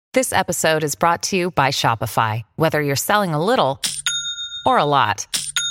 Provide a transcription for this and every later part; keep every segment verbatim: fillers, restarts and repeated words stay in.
This episode is brought to you by Shopify. Whether you're selling a little or a lot,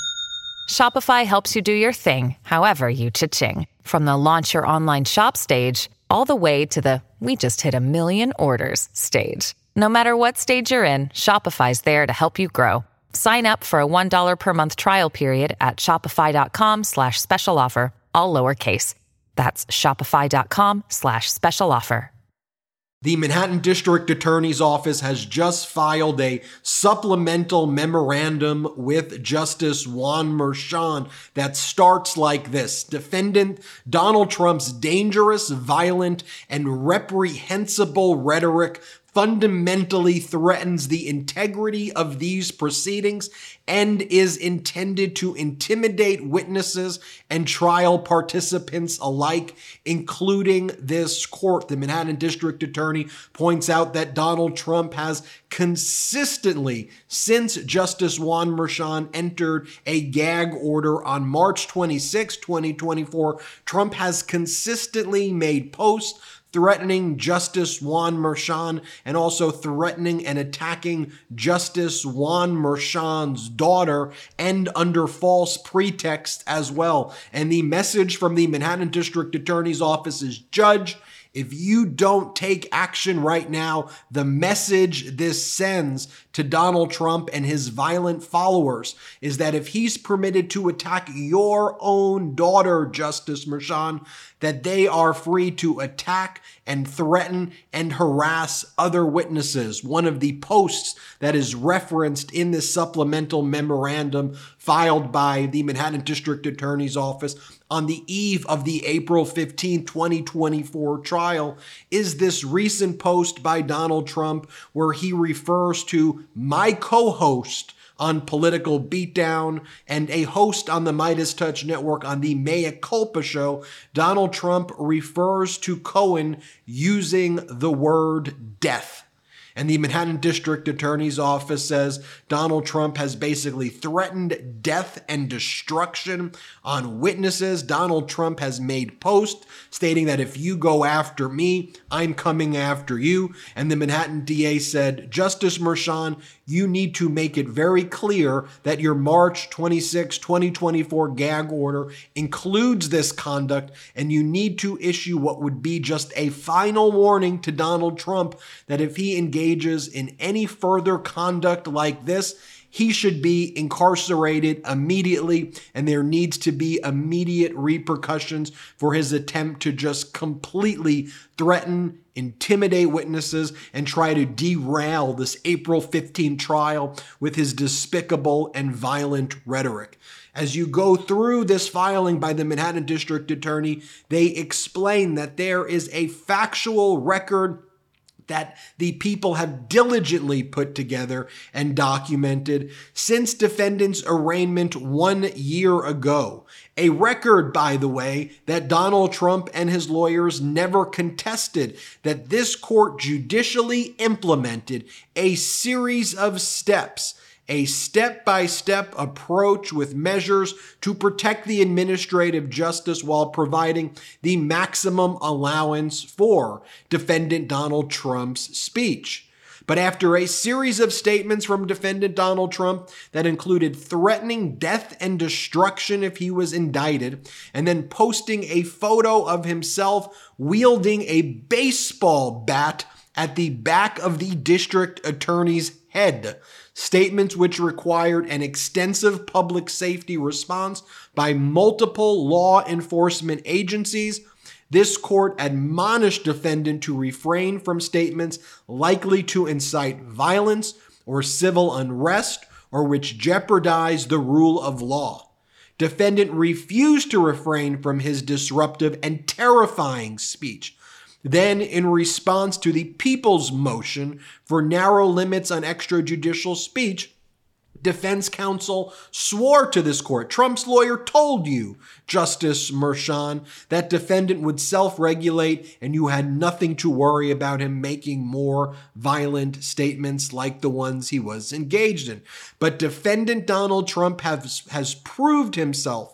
Shopify helps you do your thing, however you cha-ching. From the launch your online shop stage, all the way to the we just hit a million orders stage. No matter what stage you're in, Shopify's there to help you grow. Sign up for a one dollar per month trial period at shopify.com slash special offer, all lowercase. That's shopify.com slash special offer. The Manhattan District Attorney's Office has just filed a supplemental memorandum with Justice Juan Merchan that starts like this. Defendant Donald Trump's dangerous, violent, and reprehensible rhetoric fundamentally threatens the integrity of these proceedings and is intended to intimidate witnesses and trial participants alike, including this court. The Manhattan District Attorney points out that Donald Trump has consistently, since Justice Juan Merchan entered a gag order on March twenty-sixth, twenty twenty-four, Trump has consistently made posts threatening Justice Juan Merchan and also threatening and attacking Justice Juan Merchan's daughter, and under false pretext as well. And the message from the Manhattan District Attorney's Office is, Judge, if you don't take action right now, the message this sends to Donald Trump and his violent followers is that if he's permitted to attack your own daughter, Justice Merchan, that they are free to attack and threaten and harass other witnesses. One of the posts that is referenced in this supplemental memorandum filed by the Manhattan District Attorney's Office on the eve of the April fifteenth, twenty twenty-four trial is this recent post by Donald Trump where he refers to my co-host on Political Beatdown and a host on the Midas Touch Network on the Mea Culpa show. Donald Trump refers to Cohen using the word death. And the Manhattan District Attorney's Office says Donald Trump has basically threatened death and destruction on witnesses. Donald Trump has made posts stating that if you go after me, I'm coming after you. And the Manhattan D A said, Justice Merchan, you need to make it very clear that your March twenty-sixth, twenty twenty-four gag order includes this conduct, and you need to issue what would be just a final warning to Donald Trump that if he engages in any further conduct like this, he should be incarcerated immediately, and there needs to be immediate repercussions for his attempt to just completely threaten, intimidate witnesses, and try to derail this April fifteenth trial with his despicable and violent rhetoric. As you go through this filing by the Manhattan District Attorney, they explain that there is a factual record that the people have diligently put together and documented since defendant's arraignment one year ago. A record, by the way, that Donald Trump and his lawyers never contested, that this court judicially implemented a series of steps, a step-by-step approach with measures to protect the administrative justice while providing the maximum allowance for defendant Donald Trump's speech. But after a series of statements from defendant Donald Trump that included threatening death and destruction if he was indicted, and then posting a photo of himself wielding a baseball bat at the back of the district attorney's head, statements which required an extensive public safety response by multiple law enforcement agencies, this court admonished defendant to refrain from statements likely to incite violence or civil unrest or which jeopardize the rule of law. Defendant refused to refrain from his disruptive and terrifying speech. Then, in response to the people's motion for narrow limits on extrajudicial speech, defense counsel swore to this court, Trump's lawyer told you, Justice Merchan, that defendant would self-regulate and you had nothing to worry about him making more violent statements like the ones he was engaged in. But defendant Donald Trump has, has proved himself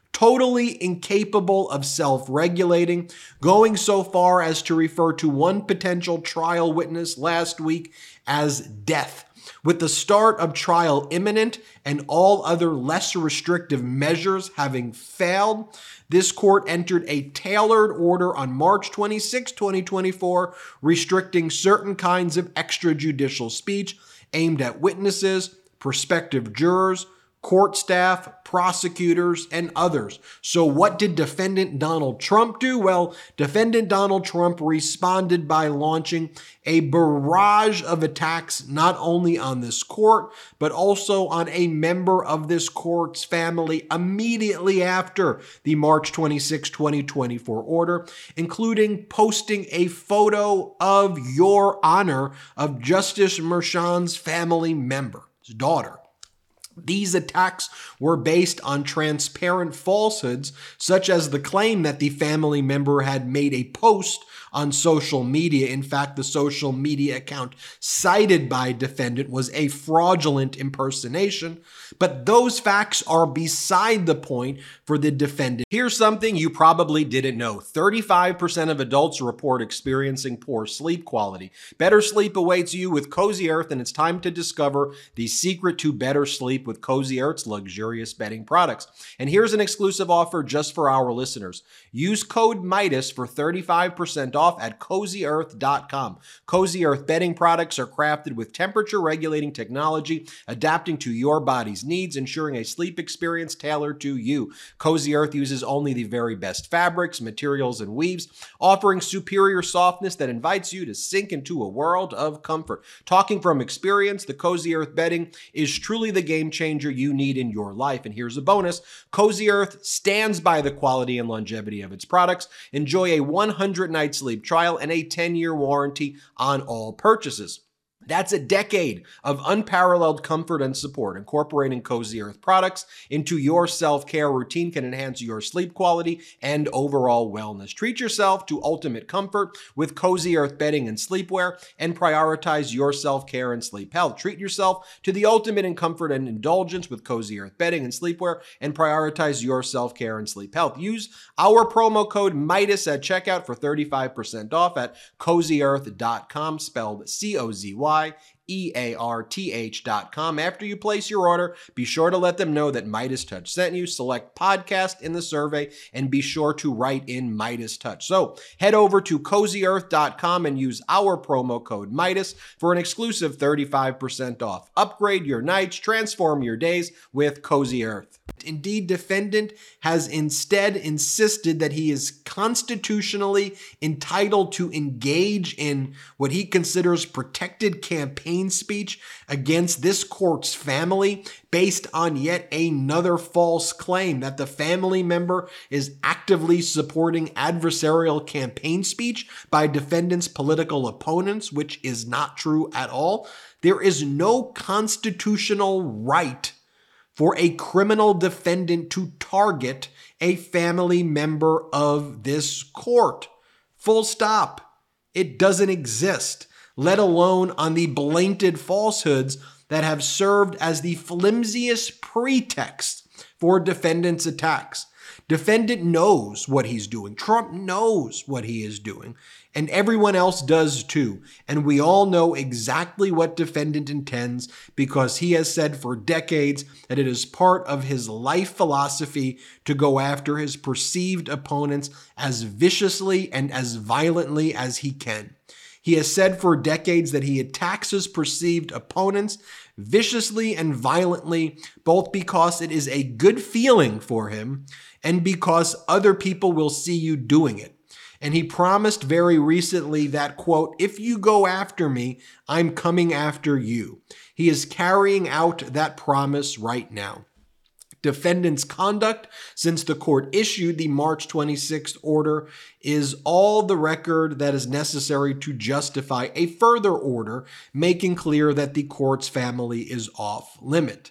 totally incapable of self-regulating, going so far as to refer to one potential trial witness last week as death. With the start of trial imminent and all other less restrictive measures having failed, this court entered a tailored order on March twenty-sixth, twenty twenty-four, restricting certain kinds of extrajudicial speech aimed at witnesses, prospective jurors, court staff, prosecutors, and others. So what did defendant Donald Trump do? Well, defendant Donald Trump responded by launching a barrage of attacks not only on this court, but also on a member of this court's family immediately after the March twenty-sixth, twenty twenty-four order, including posting a photo of Your Honor of Justice Merchan's family member, his daughter. These attacks were based on transparent falsehoods, such as the claim that the family member had made a post on social media. In fact, the social media account cited by defendant was a fraudulent impersonation. But those facts are beside the point for the defendant. Here's something you probably didn't know. thirty-five percent of adults report experiencing poor sleep quality. Better sleep awaits you with Cozy Earth, and it's time to discover the secret to better sleep with Cozy Earth's luxurious bedding products. And here's an exclusive offer just for our listeners. Use code Midas for thirty-five percent off at cozy earth dot com. Cozy Earth bedding products are crafted with temperature regulating technology, adapting to your body's needs, ensuring a sleep experience tailored to you. Cozy Earth uses only the very best fabrics, materials, and weaves, offering superior softness that invites you to sink into a world of comfort. Talking from experience, the Cozy Earth bedding is truly the game changer you need in your life. And here's a bonus. Cozy Earth stands by the quality and longevity of its products. Enjoy a one hundred night sleep trial and a ten year warranty on all purchases. That's a decade of unparalleled comfort and support. Incorporating Cozy Earth products into your self-care routine can enhance your sleep quality and overall wellness. Treat yourself to ultimate comfort with Cozy Earth bedding and sleepwear, and prioritize your self-care and sleep health. Treat yourself to the ultimate in comfort and indulgence with Cozy Earth bedding and sleepwear, and prioritize your self-care and sleep health. Use our promo code Midas at checkout for thirty-five percent off at cozy earth dot com, spelled C O Z Y E A R T H dot com. After you place your order, be sure to let them know that Midas Touch sent you. Select podcast in the survey and be sure to write in Midas Touch. So head over to cozy earth dot com and use our promo code Midas for an exclusive thirty-five percent off. Upgrade your nights, transform your days with Cozy Earth. Indeed, defendant has instead insisted that he is constitutionally entitled to engage in what he considers protected campaign speech against this court's family based on yet another false claim that the family member is actively supporting adversarial campaign speech by defendant's political opponents, which is not true at all. There is no constitutional right for a criminal defendant to target a family member of this court. Full stop. It doesn't exist, let alone on the blatant falsehoods that have served as the flimsiest pretext for defendant's attacks. Defendant knows what he's doing. Trump knows what he is doing. And everyone else does too. And we all know exactly what defendant intends because he has said for decades that it is part of his life philosophy to go after his perceived opponents as viciously and as violently as he can. He has said for decades that he attacks his perceived opponents viciously and violently, both because it is a good feeling for him and because other people will see you doing it. And he promised very recently that, quote, if you go after me, I'm coming after you. He is carrying out that promise right now. Defendant's conduct since the court issued the March twenty-sixth order is all the record that is necessary to justify a further order, making clear that the court's family is off limit.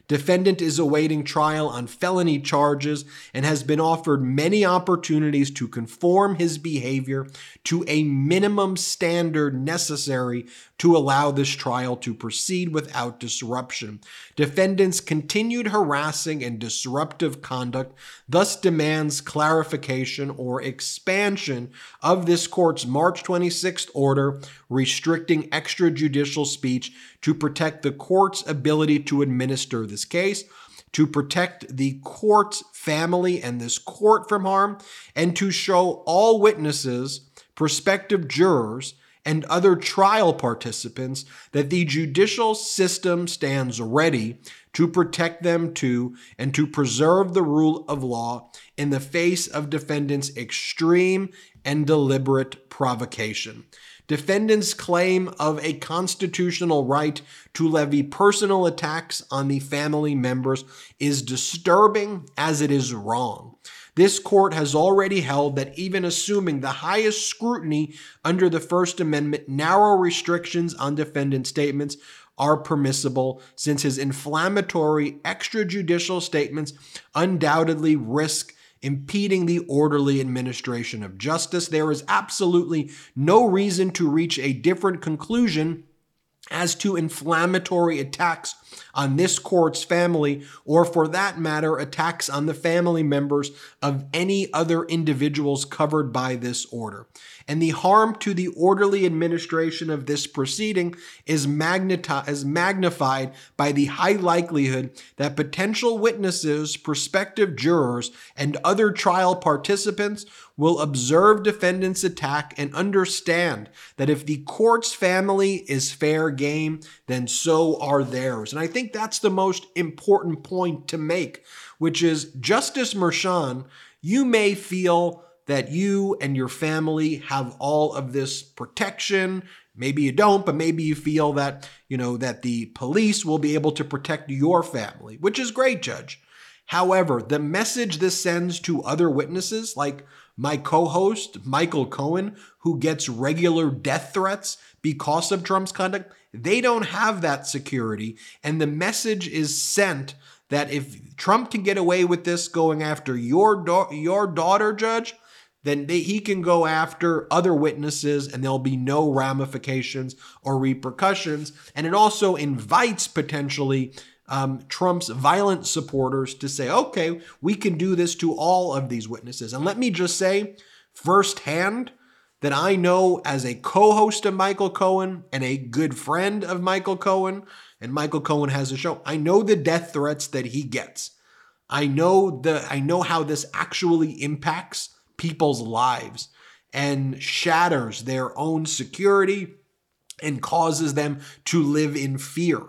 Defendant is awaiting trial on felony charges and has been offered many opportunities to conform his behavior to a minimum standard necessary to allow this trial to proceed without disruption. Defendant's continued harassing and disruptive conduct thus demands clarification or expansion of this court's March twenty-sixth order restricting extrajudicial speech to protect the court's ability to administer this case, to protect the court's family and this court from harm, and to show all witnesses, prospective jurors, and other trial participants that the judicial system stands ready to protect them too and to preserve the rule of law in the face of defendants' extreme and deliberate provocation. Defendants' claim of a constitutional right to levy personal attacks on the family members is disturbing as it is wrong. This court has already held that even assuming the highest scrutiny under the First Amendment, narrow restrictions on defendant statements are permissible, since his inflammatory extrajudicial statements undoubtedly risk impeding the orderly administration of justice. There is absolutely no reason to reach a different conclusion as to inflammatory attacks on this court's family, or for that matter, attacks on the family members of any other individuals covered by this order. And the harm to the orderly administration of this proceeding is, magneti- is magnified by the high likelihood that potential witnesses, prospective jurors, and other trial participants will observe defendant's attack and understand that if the court's family is fair game, then so are theirs. And I think that's the most important point to make, which is Justice Merchan, you may feel that you and your family have all of this protection. Maybe you don't, but maybe you feel that, you know, that the police will be able to protect your family, which is great, Judge. However, the message this sends to other witnesses, like my co-host, Michael Cohen, who gets regular death threats because of Trump's conduct, they don't have that security. And the message is sent that if Trump can get away with this going after your, da- your daughter, Judge, then they, he can go after other witnesses and there'll be no ramifications or repercussions. And it also invites potentially um, Trump's violent supporters to say, okay, we can do this to all of these witnesses. And let me just say firsthand that I know, as a co-host of Michael Cohen and a good friend of Michael Cohen, and Michael Cohen has a show, I know the death threats that he gets. I know the I know how this actually impacts people's lives and shatters their own security and causes them to live in fear.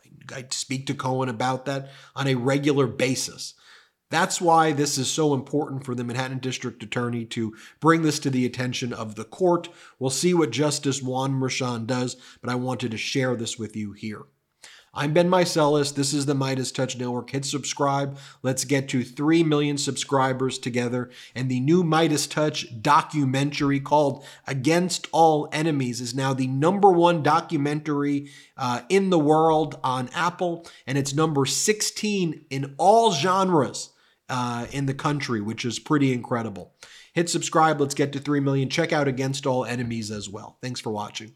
I speak to Cohen about that on a regular basis. That's why this is so important for the Manhattan District Attorney to bring this to the attention of the court. We'll see what Justice Juan Merchan does, but I wanted to share this with you here. I'm Ben Meiselas. This is the MeidasTouch Network. Hit subscribe. Let's get to three million subscribers together. And the new MeidasTouch documentary called Against All Enemies is now the number one documentary uh, in the world on Apple. And it's number sixteen in all genres uh, in the country, which is pretty incredible. Hit subscribe. Let's get to three million. Check out Against All Enemies as well. Thanks for watching.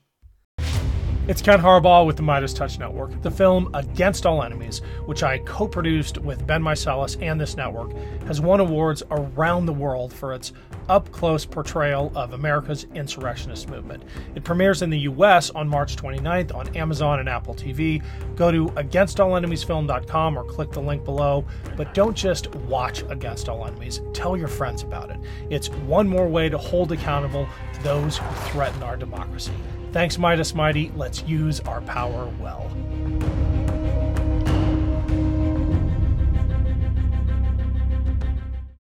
It's Ken Harbaugh with the MeidasTouch Network. The film Against All Enemies, which I co-produced with Ben Meiselas and this network, has won awards around the world for its up-close portrayal of America's insurrectionist movement. It premieres in the U S on March twenty-ninth on Amazon and Apple T V. Go to against all enemies film dot com or click the link below. But don't just watch Against All Enemies. Tell your friends about it. It's one more way to hold accountable those who threaten our democracy. Thanks, Midas Mighty. Let's use our power well.